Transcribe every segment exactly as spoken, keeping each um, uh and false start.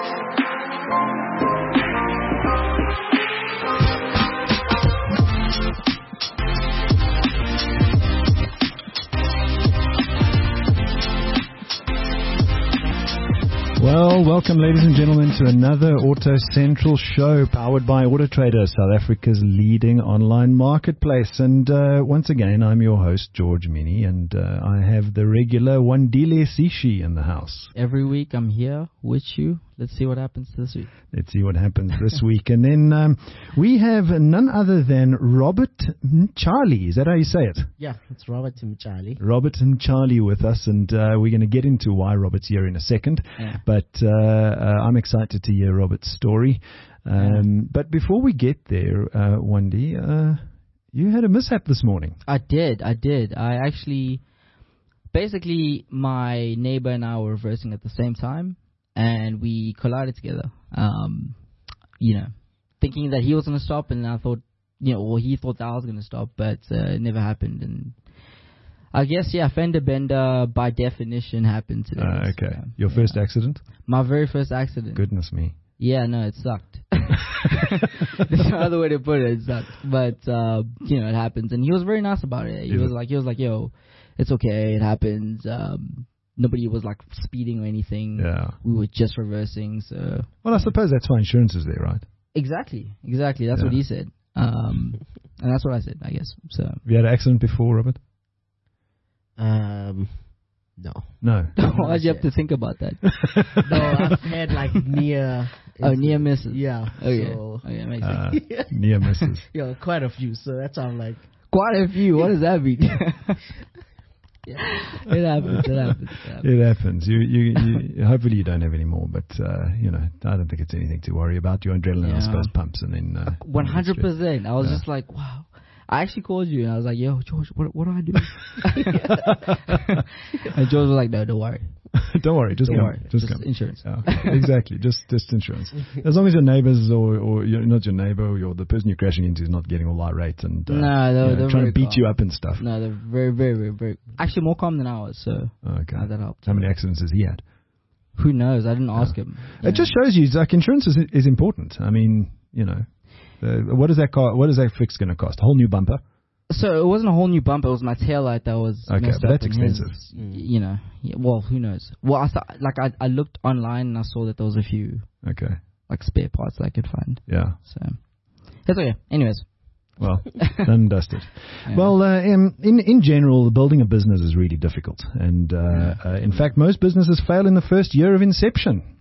Well, welcome, ladies and gentlemen, to another Auto Central show powered by AutoTrader, South Africa's leading online marketplace. And uh, once again, I'm your host, George Mini, and uh, I have the regular Wandile Sishi in the house. Every week I'm here with you. Let's see what happens this week. Let's see what happens this week. And then um, we have none other than Robert Mchali. Is that how you say it? Yeah, it's Robert Mchali. Robert Mchali with us, and uh, we're going to get into why Robert's here in a second. Yeah. But uh, uh, I'm excited to hear Robert's story. Um, yeah. But before we get there, uh, Wendy, uh, you had a mishap this morning. I did. I did. I actually, basically, my neighbor and I were reversing at the same time. And we collided together, um, you know, thinking that he was going to stop, and I thought, you know, well, he thought that I was going to stop, but uh, it never happened. And I guess, yeah, fender bender by definition happened today. Uh, okay. So, Your yeah. first accident? My very first accident. Goodness me. Yeah, no, it sucked. There's no other way to put it. It sucked. But, uh, you know, it happens. And he was very nice about it. He Is was it? like, he was like, yo, it's okay. It happens. Um, Nobody was like speeding or anything. Yeah. We were just reversing. So. Well, I suppose that's why insurance is there, right? Exactly. Exactly. That's yeah. what he said. Um, and that's what I said, I guess. So. Have you had an accident before, Robert? Um, no. No. Why'd you have to think about that? No, I've had like near. Oh, near misses. Yeah. Oh, yeah. So, Oh, yeah, makes Uh, sense. near misses. Yeah, quite a few. So that's how I'm like. Quite a few. What does that mean? Yeah. It happens. It happens. It happens. It happens. You, you, you, hopefully you don't have any more, but, uh, you know, I don't think it's anything to worry about. Your adrenaline, Yeah. I suppose, pumps and then... Uh, one hundred percent. I was yeah. just like, wow. I actually called you, and I was like, yo, George, what, what do I do? And George was like, no, don't worry. Don't worry, just Don't come. worry. Just, Just come. insurance. Yeah, exactly, just just insurance. As long as your neighbours or, or you're not your neighbour or you're the person you're crashing into is not getting all irate and uh, No, they're- you know, they're trying to very beat calm. you up and stuff. No, they're very, very, very, very... Actually, more calm than I was, so Okay. uh, that helped. How many accidents has he had? Who knows? I didn't ask him. It Yeah. just shows you, like, insurance is is important. I mean, you know, uh, what is that car? What is that fix going to cost? A whole new bumper? So it wasn't a whole new bumper. It was my taillight that was Okay, messed but up. that's and his- expensive. y- You know, yeah, well, who knows? Well, I thought, like I, I looked online and I saw that there was a few Okay, like spare parts that I could find. yeah. So that's okay. Anyways, Well, done and dusted. Yeah. Well, uh, in, in in general, building a business is really difficult, and uh, uh, in fact, most businesses fail in the first year of inception.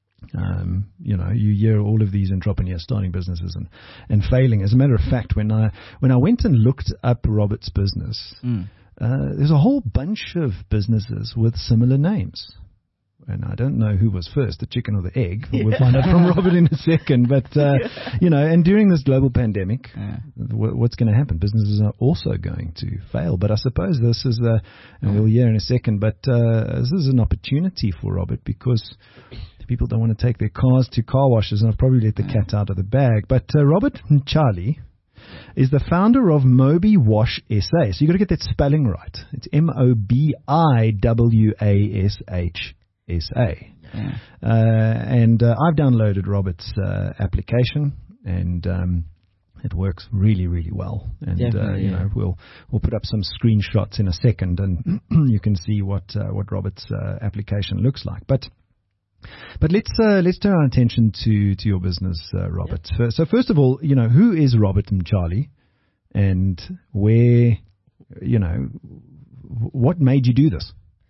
Um, you know, you hear all of these entrepreneurs starting businesses and, and failing. As a matter of fact, when I when I went and looked up Robert's business, mm. uh, there's a whole bunch of businesses with similar names. And I don't know who was first, the chicken or the egg. We'll Yeah. find out from Robert in a second. But, uh, you know, and during this global pandemic, Yeah. wh- what's going to happen? Businesses are also going to fail. But I suppose this is, a, and we'll hear in a second, but uh, this is an opportunity for Robert because people don't want to take their cars to car washes, and I've probably let the cat out of the bag. But uh, Robert Mchali is the founder of Mobi Wash S A. So you've got to get that spelling right. It's M O B I W A S H S A. Yeah. Uh, and uh, I've downloaded Robert's uh, application, and um, it works really, really well. And uh, Definitely, you yeah. know, we'll we'll put up some screenshots in a second, and you can see what uh, what Robert's uh, application looks like. But but let's uh, let's turn our attention to to your business, uh, Robert. So, so first of all, you know, who is Robert Mchali, and where, you know, what made you do this?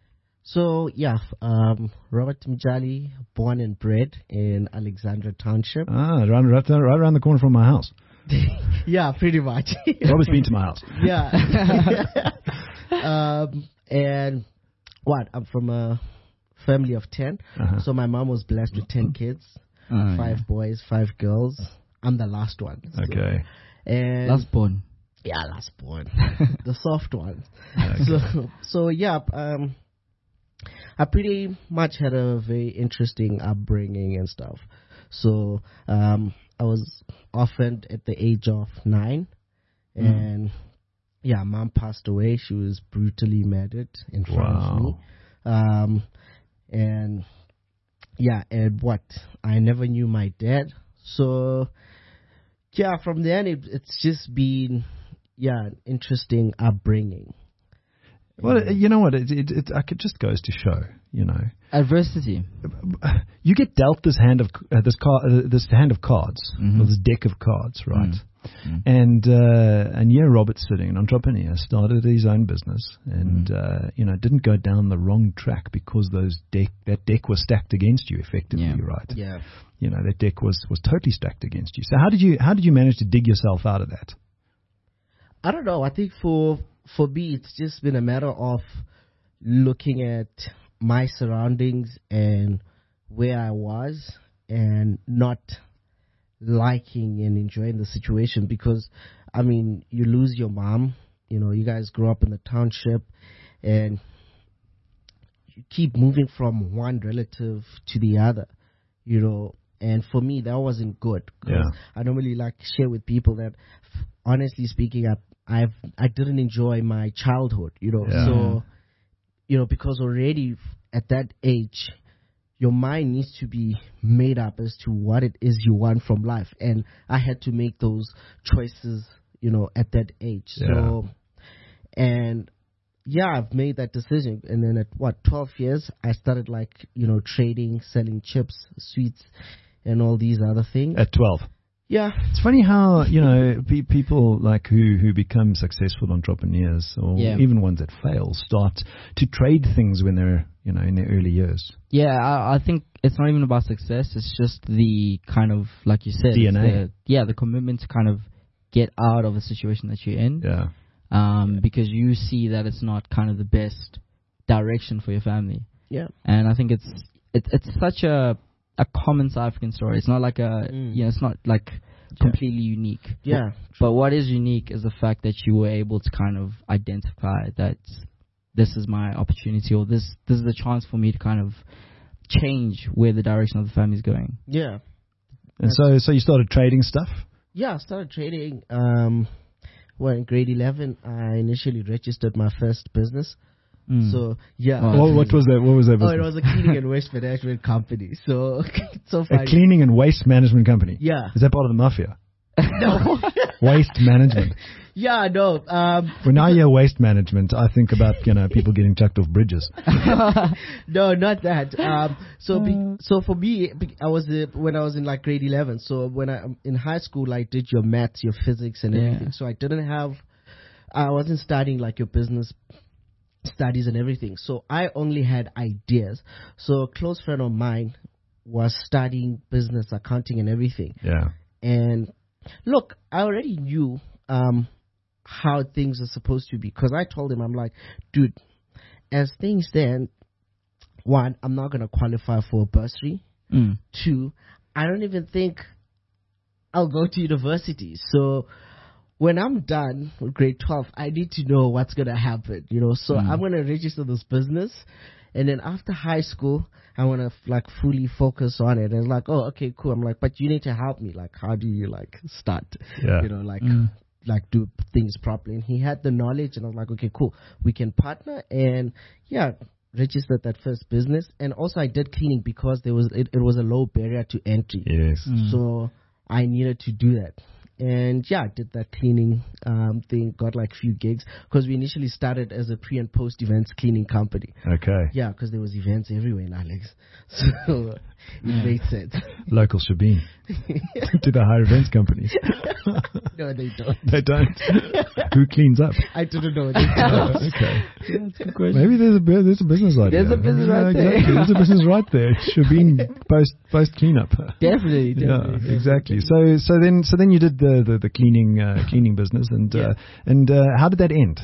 So yeah, um, Robert Mchali, born and bred in Alexandra Township. Ah, right, right, right around the corner from my house. Yeah, pretty much. Robert's been to my house. Yeah. um, and what? I'm from a family of ten. Uh-huh. So my mom was blessed with ten kids, Oh, five yeah. boys, five girls. I'm the last one. So- Okay. And Last born. yeah, last born, the soft ones. Okay. So, so yeah, um, I pretty much had a very interesting upbringing and stuff. So, um, I was orphaned at the age of nine, Mm. and yeah, mom passed away. She was brutally murdered in front of me. Wow. Um, and yeah, and what I never knew my dad. So yeah, from then it, it's just been yeah an interesting upbringing. Well, you know what? It, it, it, it just goes to show, you know, Adversity. you get dealt this hand of uh, this car, uh, this hand of cards, Mhm. or this deck of cards, right? Mm. And uh, and yeah, Robert's sitting, an entrepreneur, started his own business, and Mm. uh, you know didn't go down the wrong track because those deck that deck was stacked against you, effectively, Yeah. right? Yeah. You know that deck was was totally stacked against you. So how did you how did you manage to dig yourself out of that? I don't know. I think for for me, it's just been a matter of looking at my surroundings and where I was, and not liking and enjoying the situation. Because, I mean, you lose your mom. You know, you guys grow up in the township, and you keep moving from one relative to the other. You know, and for me, that wasn't good. 'Cause Yeah. I normally like share with people that, honestly speaking, I I've I didn't enjoy my childhood, you know. Yeah. So, you know, because already at that age, your mind needs to be made up as to what it is you want from life, and I had to make those choices, you know, at that age. So, and yeah, I've made that decision, and then at what twelve years, I started like you know trading, selling chips, sweets, and all these other things. At twelve. Yeah. It's funny how, you know, pe- people like who, who become successful entrepreneurs, or Yeah. even ones that fail, start to trade things when they're, you know, in their early years. Yeah, I, I think it's not even about success. It's just the kind of, like you said, D N A. it's the, yeah, the commitment to kind of get out of a situation that you're in. Yeah. Um, because you see that it's not kind of the best direction for your family. Yeah. And I think it's it, it's such a a common South African story. It's not like a Mm. you know, it's not like completely unique. Yeah. But what is unique is the fact that you were able to kind of identify that this is my opportunity, or this this is a chance for me to kind of change where the direction of the family is going. Yeah. And so, so you started trading stuff? Yeah, I started trading. Um, well, in grade eleven, I initially registered my first business. Mm. So yeah. Oh, What, what was that? What was that Oh, business? it was a cleaning and waste management company. So it's so A funny. cleaning and waste management company. Yeah. Is that part of the mafia? No. Waste management. Yeah, no. Um, When I hear waste management, I think about, you know, people getting chucked off bridges. no, not that. Um, so, be, so for me, be- I was uh, when I was in like grade eleven. So when I um, in high school, I did your maths, your physics, and Yeah. everything. So I didn't have, I wasn't studying like your business studies and everything. So I only had ideas. So a close friend of mine was studying business, accounting, and everything. Yeah. And look, I already knew um, how things are supposed to be, because I told him, I'm like, dude, as things stand, one, I'm not going to qualify for a bursary. Mm. Two, I don't even think I'll go to university. So when I'm done with grade twelve, I need to know what's going to happen, you know. So Mm. I'm going to register this business. And then after high school, I want to like fully focus on it. And it's like, oh, okay, cool. I'm like, but you need to help me. Like, how do you like start, Yeah. you know, like, Mm. like do things properly. And he had the knowledge, and I was like, okay, cool. We can partner. And yeah, registered that first business. And also I did cleaning because there was, it, it was a low barrier to entry. Yes. Mm. So I needed to do that. And yeah, I did that cleaning um, thing, got like few gigs, because we initially started as a pre and post events cleaning company. Okay. Yeah, because there was events everywhere in Alex. So it Yeah. made sense. Local Shabin. To the higher events companies. No, they don't. They don't. Who cleans up? I didn't know. They Oh, don't. okay. Yeah, that's a good question. Maybe there's a bu- there's a business idea. There's a business Yeah, right there. exactly. There's a business right there. Shabin post post cleanup. Definitely, Yeah, definitely. exactly. So so then so then you did the the, the cleaning uh, cleaning business, and uh, Yeah. and uh, how did that end?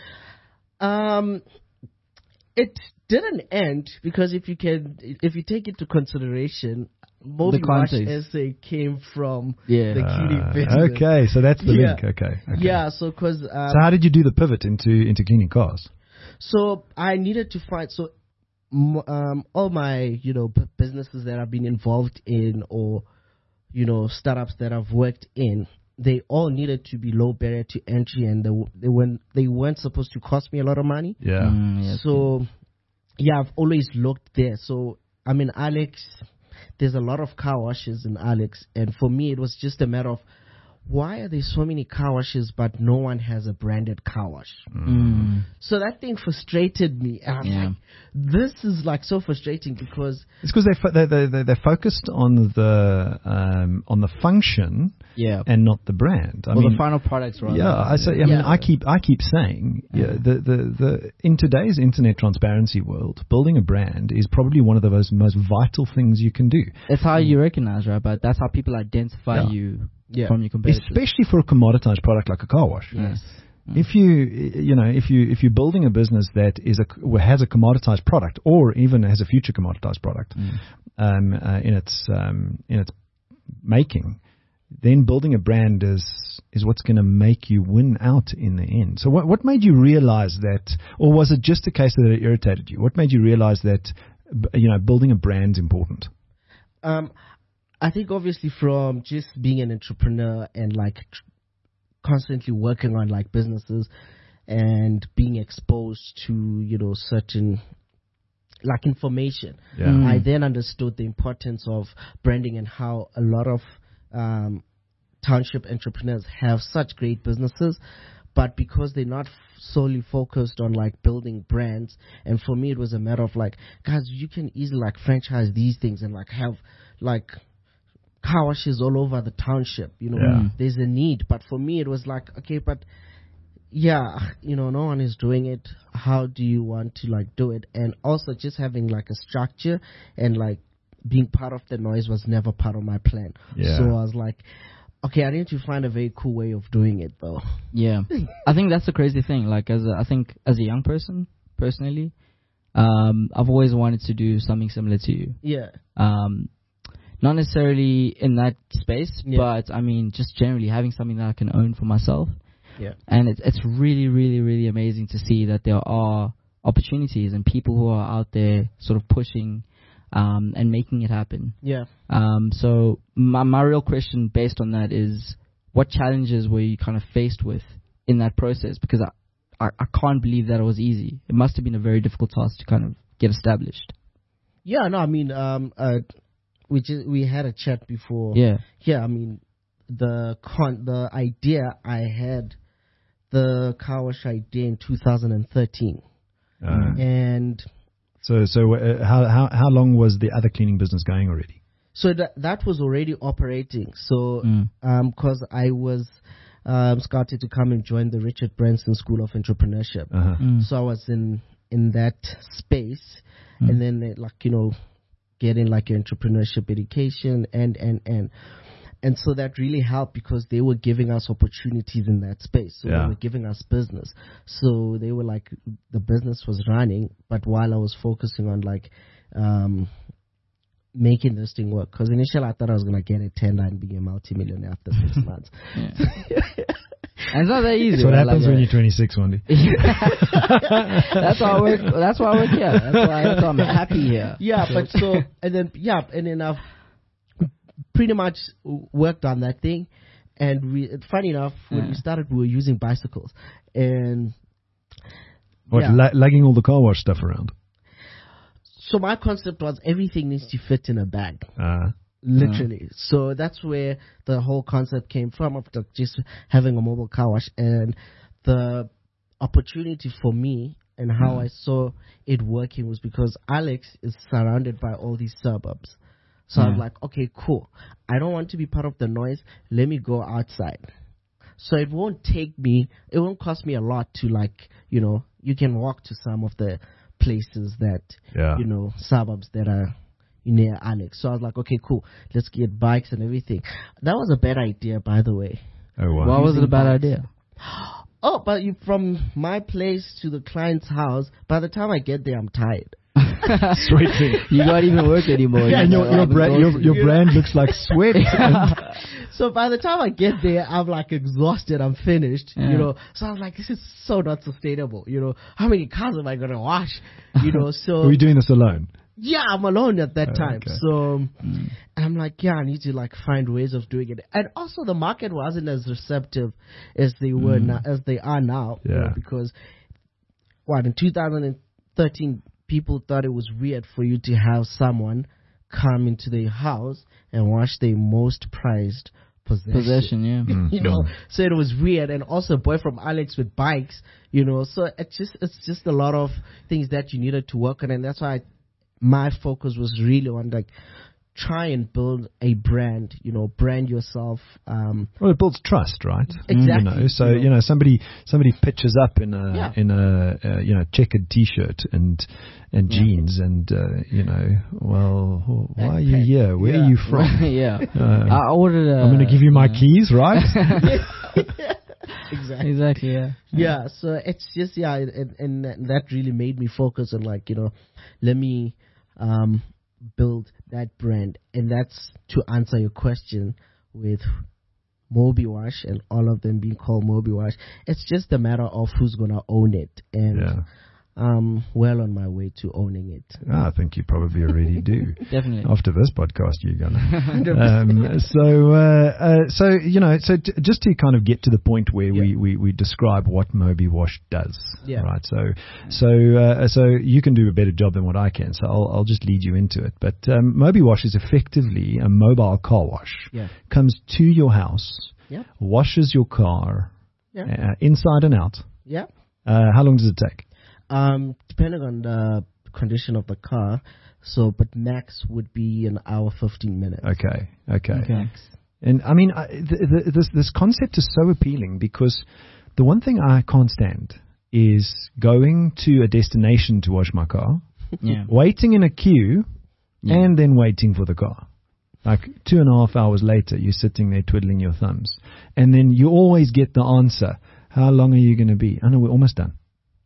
Um, it didn't end, because if you can, if you take into consideration, Moby Wash context. S A came from Yeah. the cleaning Uh, business. okay, so that's the Yeah. link. Okay, okay. Yeah, so because um, So how did you do the pivot into into cleaning cars? So I needed to find so m- um, all my you know b- businesses that I've been involved in, or you know startups that I've worked in, they all needed to be low barrier to entry, and they, w- they weren't they weren't supposed to cost me a lot of money. Yeah. Mm, yeah, So yeah, I've always looked there. So I mean, Alex, there's a lot of car washes in Alex. And for me, it was just a matter of, why are there so many car washes, but no one has a branded car wash? Mm. So that thing frustrated me. And I was Yeah. like, this is like so frustrating because It's because they fo- they they they they're focused on the um, on the function Yeah. and not the brand. I Well, mean, the final products, rather. yeah, I say. I mean, Yeah. I keep I keep saying, yeah, the, the the in today's internet transparency world, building a brand is probably one of the most most vital things you can do. It's how you recognize, right? But that's how people identify Yeah. you Yeah. from your competitors. Especially for a commoditized product like a car wash. Yes. If you, you know, if you if you're building a business that is a has a commoditized product, or even has a future commoditized product um, uh, in its um, in its making, then building a brand is is what's going to make you win out in the end. So, what what made you realize that, or was it just a case that it irritated you? What made you realize that, b- you know, building a brand's important? Um, I think obviously from just being an entrepreneur and like tr- constantly working on like businesses and being exposed to, you know, certain like information, Yeah. Mm. I then understood the importance of branding and how a lot of um, township entrepreneurs have such great businesses, but because they're not f- solely focused on like building brands. And for me, it was a matter of like, guys, you can easily like franchise these things and like have like car washes all over the township. You know, Yeah. there's a need. But for me, it was like, okay, but yeah, you know, no one is doing it. How do you want to like do it? And also just having like a structure and like being part of the noise was never part of my plan. Yeah. So I was like, okay, I need to find a very cool way of doing it though. Yeah, I think that's the crazy thing. Like, as a, I think as a young person, personally, um, I've always wanted to do something similar to you. Yeah. Um, not necessarily in that space, Yeah. but I mean, just generally having something that I can own for myself. Yeah. And it's it's really, really, really amazing to see that there are opportunities and people who are out there sort of pushing um, and making it happen. Yeah. Um, so my my real question based on that is, what challenges were you kind of faced with in that process? Because I, I, I can't believe that it was easy. It must have been a very difficult task to kind of get established. Yeah, no, I mean, um, uh, we just, we had a chat before. Yeah. Yeah, I mean, the con, the idea I had, the car wash idea in two thousand thirteen, Uh, and so, so uh, how how how long was the other cleaning business going already? so that that was already operating. So, Mm. um, because I was um, scouted to come and join the Richard Branson School of Entrepreneurship, Uh-huh. Mm. so I was in in that space, Mm. and then uh, like you know, getting like your entrepreneurship education and and and. And so that really helped because they were giving us opportunities in that space. So Yeah. they were giving us business. So they were like, the business was running, but while I was focusing on like um, making this thing work. Because initially I thought I was going to get a tender and be a multimillionaire after six months. Yeah. And it's not that easy. That's what right? happens Like, when uh, you're twenty-six, Wendy. that's why I work. That's why I work here. That's why, that's why I'm happy here. Yeah, but so, and then, yeah, and then I've pretty much worked on that thing. And we, funny enough, when Yeah. we started, we were using bicycles. And What, yeah. la- lugging all the car wash stuff around? So my concept was everything needs to fit in a bag, Uh, literally. So that's where the whole concept came from, of the, just having a mobile car wash. And the opportunity for me and how I saw it working was because Alex is surrounded by all these suburbs. So I was Yeah. like, okay, cool. I don't want to be part of the noise. Let me go outside. So it won't take me, it won't cost me a lot to like, you know, you can walk to some of the places that, Yeah. you know, suburbs that are near Alex. So I was like, okay, cool. Let's get bikes and everything. That was a bad idea, by the way. oh, wow. Why was it a Using bad bikes. idea? Oh, but you, from my place to the client's house, by the time I get there, I'm tired. Sweet thing. You don't even work anymore. Yeah, and your, your, brand, your, your brand looks like sweat. and- So by the time I get there, I'm like exhausted. I'm finished, Yeah. you know. So I was like, this is so not sustainable, you know. How many cars am I gonna wash, you know? So Were you doing this alone? yeah, I'm alone at that Oh, time. okay. So and I'm like, yeah, I need to like find ways of doing it. And also, the market wasn't as receptive as they were now, as they are now. you know, Yeah. because what in two thousand thirteen, people thought it was weird for you to have someone come into their house and wash their most prized possession. Possession, yeah. Mm. You know, so it was weird. And also, a boy from Alex with bikes. You know, so it's just it's just a lot of things that you needed to work on, and that's why I, my focus was really on like try and build a brand. You know, brand yourself. Um, Well, it builds trust, right? Exactly. You know, so You know. you know somebody somebody pitches up in a Yeah. in a uh, you know checkered T-shirt and and Yeah. jeans, and uh, you know, well, why are you Backpack. here? Where Yeah. are you from? yeah. Uh, I ordered a... I'm going to give you my yeah. keys, right? exactly. Exactly, yeah. Yeah, so it's just yeah, and, and that really made me focus on like you know, let me um, build that brand, and that's to answer your question with Moby Wash and all of them being called Moby Wash. It's just a matter of who's gonna own it, and Yeah. I'm well on my way to owning it. Ah, I think you probably already do. Definitely. After this podcast, you're gonna. Um, so, uh, uh, so you know, so t- just to kind of get to the point where we, Yeah. we, we describe what Moby Wash does, Yeah. right? So, so, uh, so you can do a better job than what I can. So I'll, I'll just lead you into it. But um, Moby Wash is effectively a mobile car wash. Yeah. Comes to your house, Yeah. washes your car Yeah. uh, inside and out. Yeah. Uh, how long does it take? Um, depending on the condition of the car, so but max would be an hour fifteen minutes. Okay, okay. Okay. And I mean, I, th- th- this this concept is so appealing because the one thing I can't stand is going to a destination to wash my car, Yeah. waiting in a queue, Yeah. and then waiting for the car. Like two and a half hours later, you're sitting there twiddling your thumbs, and then you always get the answer: "How long are you going to be?" I know we're almost done.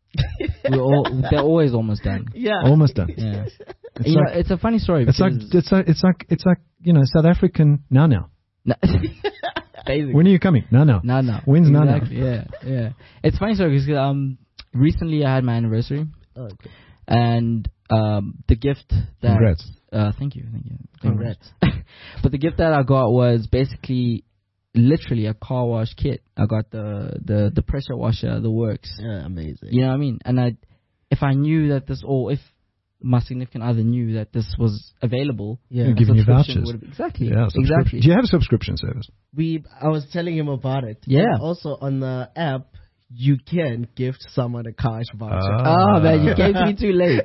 We're all, they're always almost done. Yeah. Almost done. Yeah. It's you like, know, it's a funny story. it's like because it's like it's like it's like you know South African now now. No, basically. When are you coming? Now now. No, no. When's now now? exactly, Yeah, yeah. It's funny story because um, recently I had my anniversary, Okay. and um, the gift that Congrats. uh, thank you, thank you, Congrats. But the gift that I got was basically, literally a car wash kit. I got the the the pressure washer, the works. Yeah, amazing. You know what I mean? And I, if I knew that this, or if my significant other knew that this was available, Yeah. You're a giving you subscription vouchers. would have- Exactly. Yeah, subscription. exactly. Do you have a subscription service? We, I was telling him about it. Yeah. And also on the app, you can gift someone a cash voucher. Ah. Oh man, you gave me too late.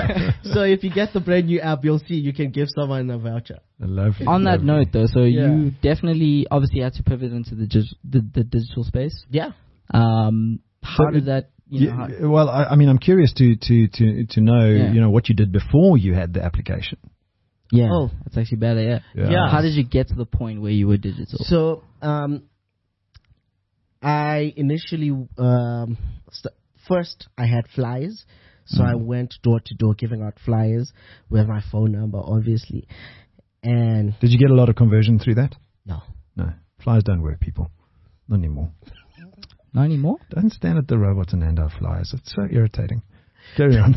So if you get the brand new app, you'll see you can give someone a voucher. Lovely. On that lovely. note, though, so Yeah. you definitely obviously had to pivot into the dig- the, the digital space. Yeah. Um, how So did it- that? You know, Yeah, well, I, I mean, I'm curious to to to to know, Yeah. you know, what you did before you had the application. how, yeah, Oh. that's actually better. Yeah. Yeah. Yeah. How did you get to the point where you were digital? So, um, I initially, um, st- first I had flyers. So I went door to door giving out flyers with my phone number, obviously. And Did you get a lot of conversion through that? no. No, flyers don't work, people. Not anymore. Not anymore. Don't stand at the robots and hand out flyers. It's so irritating. Carry on.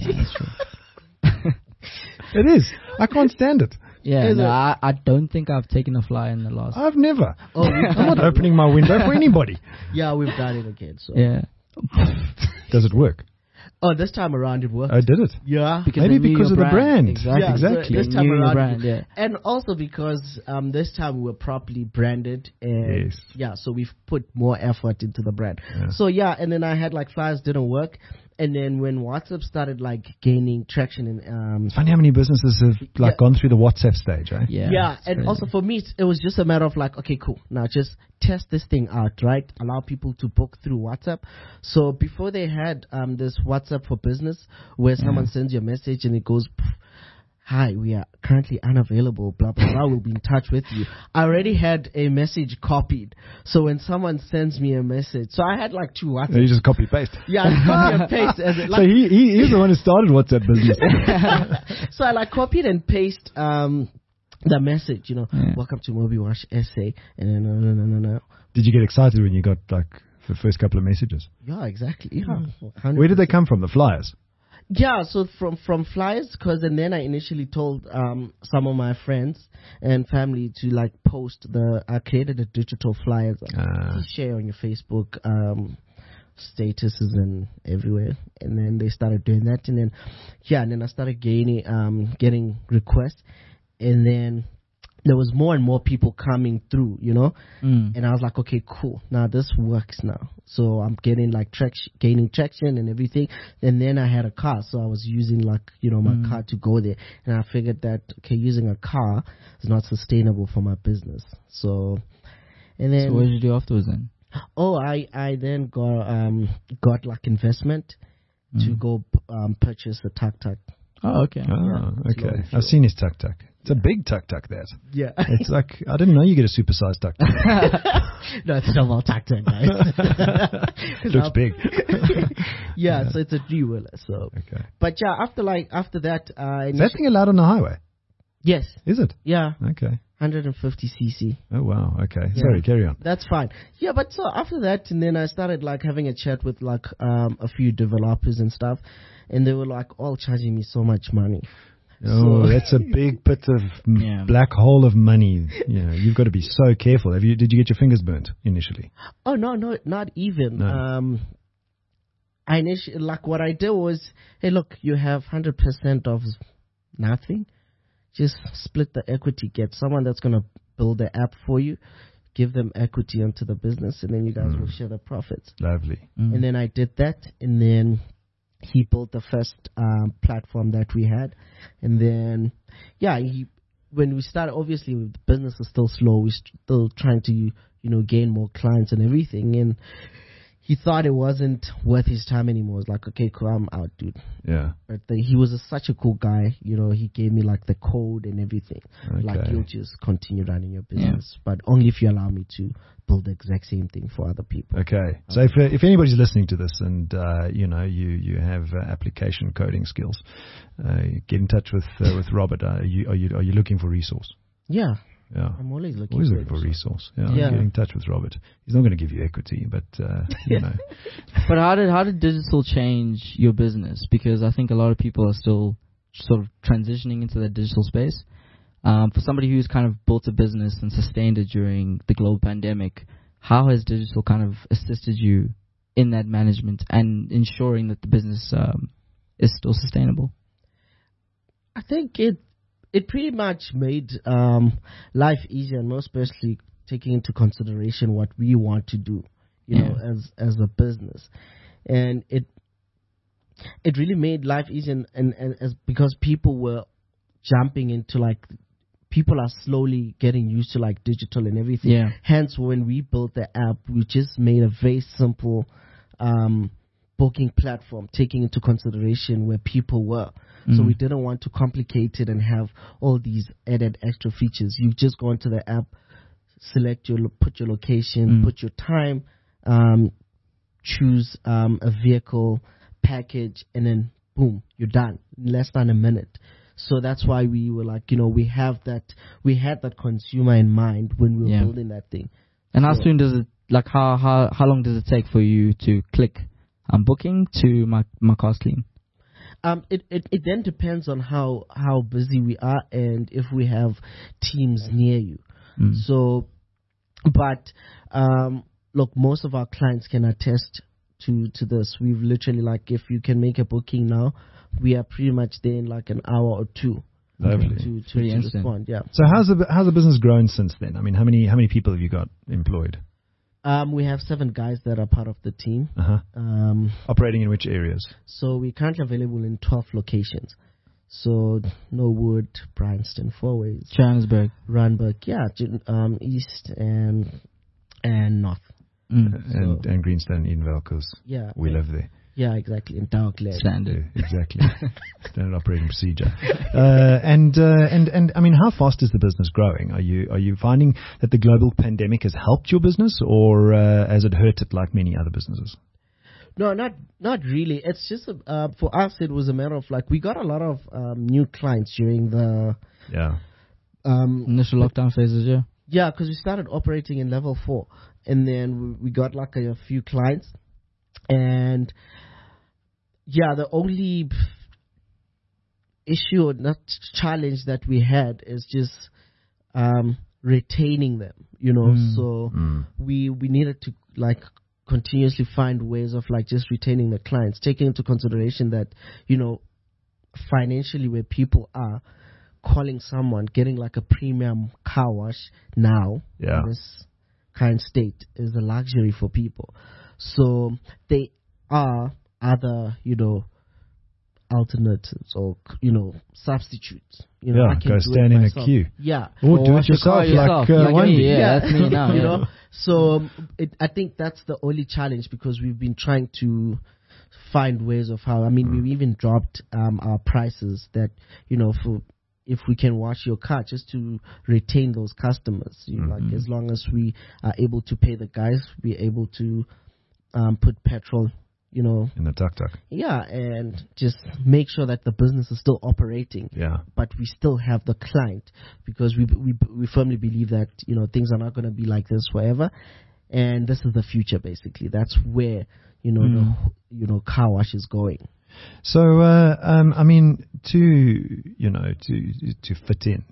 It is. I can't stand it. Yeah, Is no, it? I, I don't think I've taken a flyer in the last. I've never. Oh, we've I'm done not it. opening my window for anybody. Yeah, we've done it again. So. yeah, Does it work? Oh, this time around it worked. I did it. Yeah. because Maybe they knew because your of the brand. Exactly. Yeah, so exactly. this They time knew your around, brand, yeah. And also because um, this time we were properly branded. And Yes. Yeah, so we've put more effort into the brand. Yeah. So yeah, and then I had like flyers didn't work. And then when WhatsApp started like gaining traction in um, It's funny how many businesses have like Yeah. gone through the WhatsApp stage, eh? Yeah, yeah, it's and crazy. also for me, it- it was just a matter of like, okay, cool. Now just test this thing out, right? Allow people to book through WhatsApp. So before they had um, this WhatsApp for business, where someone sends you a message and it goes, "Hi, we are currently unavailable. Blah blah blah. We'll be in touch with you." I already had a message copied, so when someone sends me a message, so I had like two WhatsApp. You just copy paste. Yeah, I copy and paste as it, So like he, he he's the one who started WhatsApp business. so I like copied and paste um the message, you know, Yeah. welcome to Moby Wash essay, and then no no no no no. Did you get excited when you got like the first couple of messages? Yeah, exactly. Yeah, one hundred percent. Hmm. Where did they come from? The flyers. Yeah, so from from flyers, because and then I initially told um some of my friends and family to like post the. I created a digital flyers, Ah. share on your Facebook, um, statuses and everywhere, and then they started doing that, and then yeah, and then I started gaining, um, getting requests, and then there was more and more people coming through, you know, Mm. and I was like, okay, cool, now this works now, so I'm getting like traction, gaining traction and everything, and then I had a car, so I was using like, you know, my Mm. car to go there, and I figured that okay, using a car is not sustainable for my business, so, and then So what did you do afterwards then? Oh, I, I then got um got like investment to Mm. go um purchase a tuk tuk. Oh, okay. Oh, Yeah, okay. slow I've fuel. seen his tuk tuk. It's a big tuk tuk. That Yeah, it's like I didn't know you get a supersized tuk tuk. no, it's a normal tuk tuk, guys. It looks big. yeah, so it's a three wheeler. So, Okay. but yeah, after like after that, uh, Is that thing allowed on the highway? yes, Is it? yeah, Okay. one hundred fifty cc. Oh wow. Okay. Yeah. Sorry. Carry on. That's fine. Yeah, but so after that, and then I started like having a chat with like um a few developers and stuff, and they were like all charging me so much money. Oh, So- that's a big pit of m- Yeah. black hole of money. You know, you've got to be so careful. Have you? Did you get your fingers burnt initially? Oh no, no, not even. No. Um, I initially like what I did was, hey, look, you have hundred percent of nothing. Just split the equity. Get someone that's gonna build the app for you. Give them equity onto the business, and then you guys Mm. will share the profits. Lovely. Mm. And then I did that, and then he built the first um, platform that we had, and then yeah, he when we started, obviously the business is still slow. We're still trying to you know gain more clients and everything, and he thought it wasn't worth his time anymore. It's like, okay, cool, I'm out, dude. Yeah. But the, he was a, such a cool guy, you know. He gave me like the code and everything. Like, Okay. you'll just continue running your business, but only if you allow me to build the exact same thing for other people. Okay. So if uh, if anybody's listening to this and uh, you know you you have uh, application coding skills, uh, get in touch with uh, with Robert. Uh, are you are you are you looking for resource? Yeah, Yeah. I'm always looking. Always for looking for it. resource. Yeah, Yeah. Get in touch with Robert. He's not going to give you equity, but uh, you know. But how did how did digital change your business? Because I think a lot of people are still sort of transitioning into the digital space. Um, for somebody who's kind of built a business and sustained it during the global pandemic, how has digital kind of assisted you in that management and ensuring that the business um, is still sustainable? I think it it pretty much made um, life easier, and most especially taking into consideration what we want to do, you know, Yeah. as as a business, and it it really made life easier, and, and, and as because people were jumping into like people are slowly getting used to like digital and everything. Yeah. Hence, when we built the app, we just made a very simple um, booking platform, taking into consideration where people were. So Mm. we didn't want to complicate it and have all these added extra features. You just go into the app, select your, lo- put your location, Mm. put your time, um, choose um, a vehicle, package, and then boom, you're done in less than a minute. So that's why we were like, you know, we have that, we had that consumer in mind when we were Yeah. building that thing. And how So- soon does it, like, how, how, how long does it take for you to click I'm booking to my, my car's clean? Um, it, it, it then depends on how, how busy we are and if we have teams near you. Mm. So, but um, look, most of our clients can attest to, to this. We've literally, like, if you can make a booking now, we are pretty much there in like an hour or two Lovely. to, to, Pretty to instant. respond. Yeah. So how's the how's the business grown since then? I mean, how many how many people have you got employed? Um, we have seven guys that are part of the team. Uh huh. Um, Operating in which areas? so we're currently available in twelve locations. So Norwood, Bryanston, Fourways, Johannesburg. Randburg, yeah, Ju- um, East and and North. Mm. And and Greenstone, Edenvale, because Yeah, we live there. yeah, exactly, in Darkland. Standard. Yeah, exactly. Standard operating procedure. Uh, and uh, and and I mean, how fast is the business growing? Are you are you finding that the global pandemic has helped your business, or uh, has it hurt it like many other businesses? No, not not really. It's just a, uh, for us. It was a matter of like we got a lot of um, new clients during the Yeah. um, Initial lockdown phases, yeah. yeah, because we started operating in level four, and then we, we got like a, a few clients, and yeah, the only issue or not challenge that we had is just um, retaining them. You know, Mm. so Mm. we we needed to like continuously find ways of like just retaining the clients, taking into consideration that, you know, financially where people are, calling someone, getting like a premium car wash now Yeah. in this current state is a luxury for people. So there are other, you know, alternatives or, you know, substitutes. You know, Yeah, I can go do stand it in a myself. queue. Yeah. Or do wash it your yourself, car yourself, like uh, like one me, week. yeah. that's me now, you yeah. know. So um, it, I think that's the only challenge because we've been trying to find ways of how. I mean, Mm. we've even dropped um, our prices that, you know, for if we can wash your car just to retain those customers. You know, Mm-hmm. like as long as we are able to pay the guys, we're able to um, put petrol. You know, In the tuk tuk. yeah, and just make sure that the business is still operating, Yeah. but we still have the client because we we we firmly believe that, you know, things are not going to be like this forever, and this is the future. Basically, that's where, you know, Mm. the you know car wash is going. So, uh, um, I mean, to you know, to to fit in,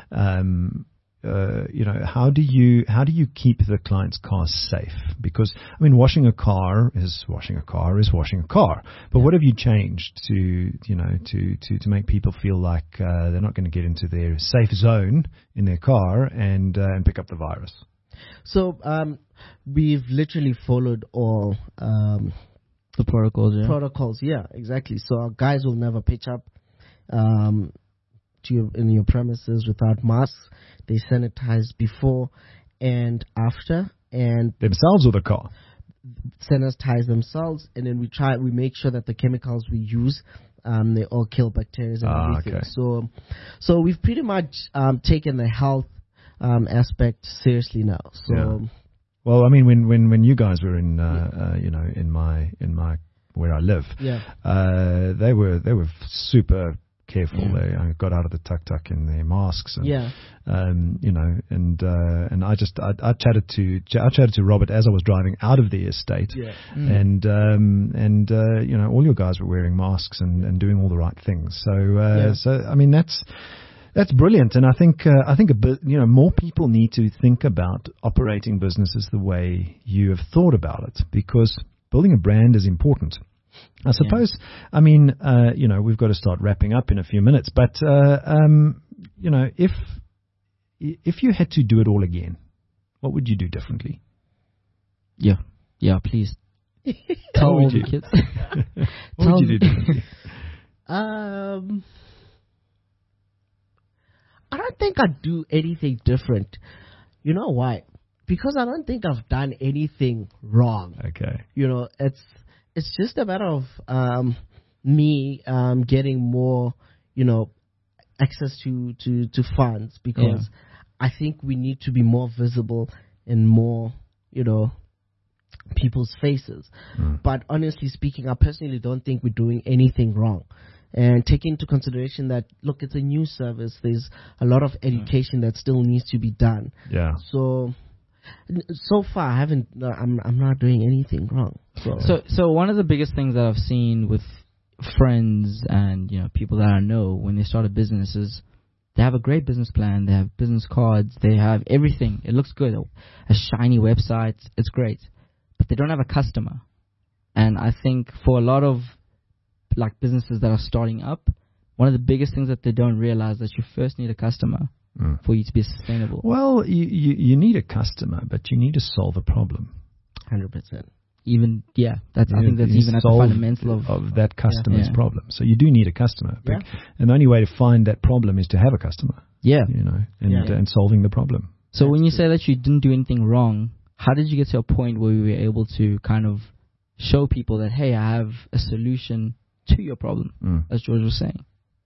um, uh, you know, how do you how do you keep the client's car safe? Because I mean, washing a car is washing a car is washing a car. But what have you changed to you know to to to make people feel like uh, they're not going to get into their safe zone in their car and uh, and pick up the virus? So um, we've literally followed all um, The protocols, yeah. protocols. Yeah, exactly. So our guys will never pitch up um, to your, in your premises without masks. They sanitize before and after, and Themselves or the car? sanitize themselves. And then we try, we make sure that the chemicals we use, um, they all kill bacteria and Ah, everything. okay. So, so we've pretty much um, taken the health um, aspect seriously now. So. Yeah. Well, I mean, when, when, when you guys were in, uh, uh, you know, in my in my where I live, Yeah. uh, they were they were super careful. They uh, got out of the tuk tuk in their masks, and Yeah. um, you know, and uh, and I just I, I chatted to I chatted to Robert as I was driving out of the estate, Yeah. and um, and uh, you know, all your guys were wearing masks and, and doing all the right things. So uh, Yeah. so I mean, that's. That's brilliant, and I think uh, I think a bit, you know, more people need to think about operating businesses the way you have thought about it, because building a brand is important. I suppose. I mean, uh, you know, we've got to start wrapping up in a few minutes, but uh, um, you know, if if you had to do it all again, what would you do differently? Yeah, yeah, please. What Tell would the you? kids. What Tell would you do them- differently? Um, I don't think I'd do anything different. You know why? Because I don't think I've done anything wrong. Okay. You know, it's it's just a matter of um, me um, getting more, you know, access to, to, to funds, because I think we need to be more visible in more, you know, people's faces. Mm. But honestly speaking, I personally don't think we're doing anything wrong. And taking into consideration that, look, it's a new service. There's a lot of education that still needs to be done. Yeah. So, n- so far, I haven't. Uh, I'm. I'm not doing anything wrong. So, So, so one of the biggest things that I've seen with friends and, you know, people that I know when they start a business is they have a great business plan. They have business cards. They have everything. It looks good. A shiny website. It's great, but they don't have a customer. And I think for a lot of like businesses that are starting up, one of the biggest things that they don't realize that you first need a customer Mm. for you to be sustainable. Well, you, you you need a customer, but you need to solve a problem. hundred percent. Even yeah, that's I You- think that's you even at the solve fundamental of of that customer's Yeah. problem. So you do need a customer, Yeah. and the only way to find that problem is to have a customer. yeah. You know, and Yeah. and solving the problem. So when you say that you didn't do anything wrong, how did you get to a point where you were able to kind of show people that, hey, I have a solution to your problem, Mm. as George was saying?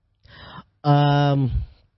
Um.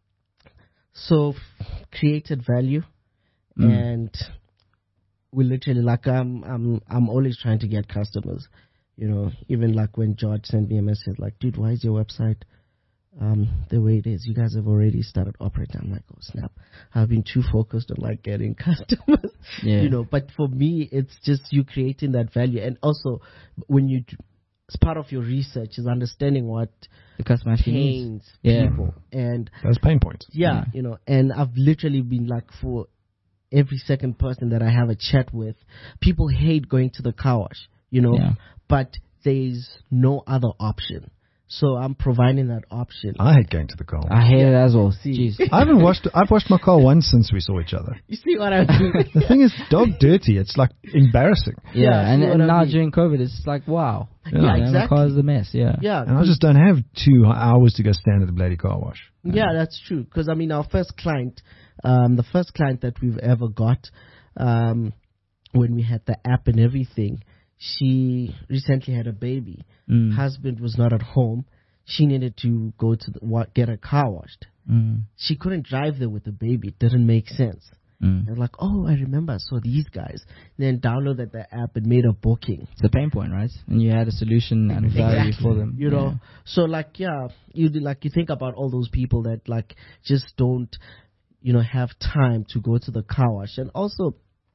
So, f- created value, Mm. and we literally like I'm I'm I'm always trying to get customers. You know, even like when George sent me a message like, dude, why is your website um the way it is? You guys have already started operating. I'm like, oh snap! I've been too focused on like getting customers. Yeah. You know, but for me, it's just you creating that value, and also when you. d- It's part of your research is understanding what The customer actually needs. pains Yeah. people, and Those pain points. yeah, Mm. you know, and I've literally been like for every second person that I have a chat with, people hate going to the car wash, you know, Yeah. but there's no other option. So I'm providing that option. I hate going to the car wash. I hate it as well. See. Jeez. I haven't washed. I've washed my car once since we saw each other. You see what I mean? The thing is, dog dirty. It's like embarrassing. Yeah, Yeah, and, see what and I now mean? during COVID, it's like, wow. Yeah, You know, exactly. The car's a mess, yeah. Yeah, And I just don't have two hours to go stand at the bloody car wash. yeah, that's true. Because I mean, our first client, um, the first client that we've ever got, um, when we had the app and everything, she recently had a baby. Mm. Husband was not at home. She needed to go to the, wa- get her car washed. Mm. She couldn't drive there with the baby. It didn't make sense. Mm. And like, oh, I remember I saw these guys. Then downloaded the app and made a booking. It's a pain point, right? And you had a solution and value Exactly. for them. You know, so like, yeah, you do- like you think about all those people that like just don't, you know, have time to go to the car wash, and also.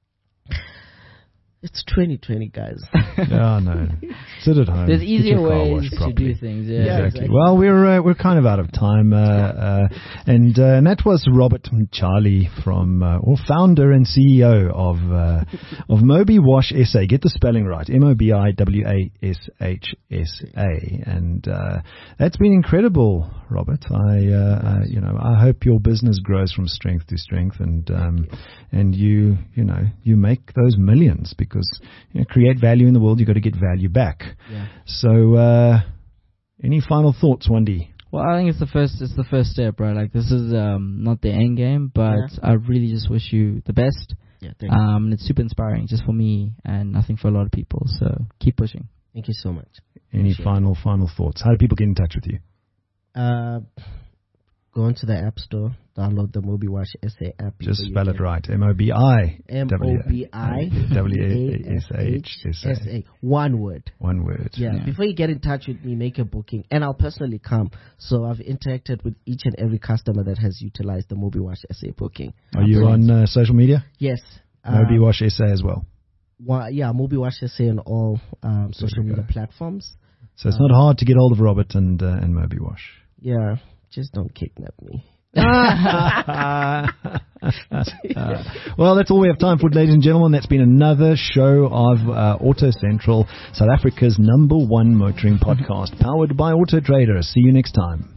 It's twenty twenty, guys. Yeah, no. Sit at home. There's Get easier your car ways washed to properly. do things, yeah. Yeah, Exactly. exactly. Well, we're uh, we're kind of out of time, uh, uh, and uh, and that was Robert Charlie from, uh, or founder and C E O of uh, of Mobi Wash S A. Get the spelling right, M O B I W A S H S A, and uh, that's been incredible, Robert. I uh, uh, you know I hope your business grows from strength to strength, and um, and you you know you make those millions, because you know, create value in the world, you got to get value back. Yeah. So, uh, any final thoughts, Wendy? Well, I think it's the first. It's the first step, right? Like, this is um, not the end game, but Yeah. I really just wish you the best. Yeah, thank you. Um, and it's super inspiring, just for me, and I think for a lot of people. So keep pushing. Thank you so much. Any Appreciate final final thoughts? How do people get in touch with you? Uh, go onto the App Store, download the Mobi Wash S A app. Just so you spell it can- right. M O B I M O B I W A S H S S A. A. One word. One word. Yeah. Yeah. Before you get in touch with me, make a booking, and I'll personally come. So I've interacted with each and every customer that has utilized the Mobi Wash S A booking. Are you on uh, social media? Yes. Mobi um, Wash S A as well. wa- yeah, Mobi Wash S A on all um, social we media go. platforms. So it's not hard to get hold of Robert and uh, and Mobi Wash. Yeah. Just don't kidnap me. Uh, well, that's all we have time for, ladies and gentlemen. That's been another show of uh, Auto Central, South Africa's number one motoring podcast, powered by Auto Trader. See you next time.